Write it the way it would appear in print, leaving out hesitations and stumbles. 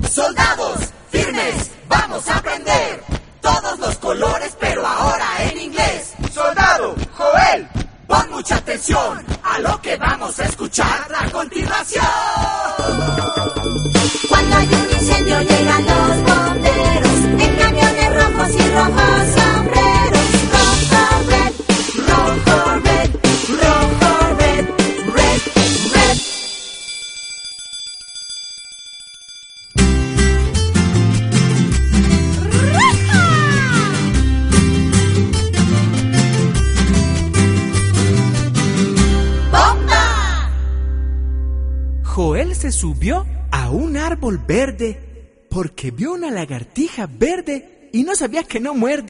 Soldados, firmes, vamos a aprender todos los colores, pero ahora en inglés. Soldado, Joel, pon mucha atención a lo que vamos a escuchar a continuación. Cuando hay un incendio llegan los bomberos en camiones rojos y rojos sombreros. Rojo, red, rojo, red, rojo, red, red, red. ¡Bomba! Joel se subió a un árbol verde porque vio una lagartija verde y no sabía que no muerde.